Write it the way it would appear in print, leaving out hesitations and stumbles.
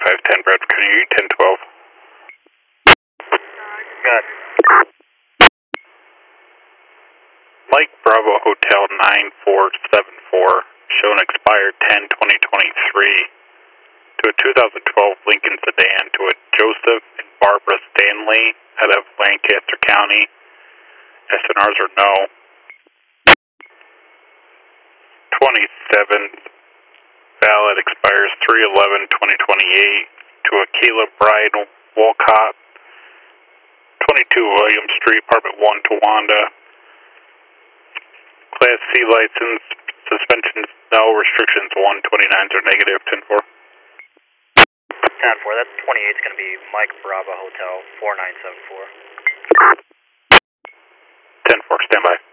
510 Bradford, can you 1012? Good. Mike Bravo Hotel 9474, shown expired 10/2023, to a 2012 Lincoln sedan to a Joseph and Barbara Stanley out of Lancaster County. SNRs are no. 27th, valid, expires 3/11/2028, to a Caleb Bride Walcott, 22 William Street, apartment 1, Towanda. Class C license, suspensions no, restrictions 129s are negative, 10-4. 10-4, that's 28 is going to be Mike Bravo Hotel 4974. 10-4, stand by.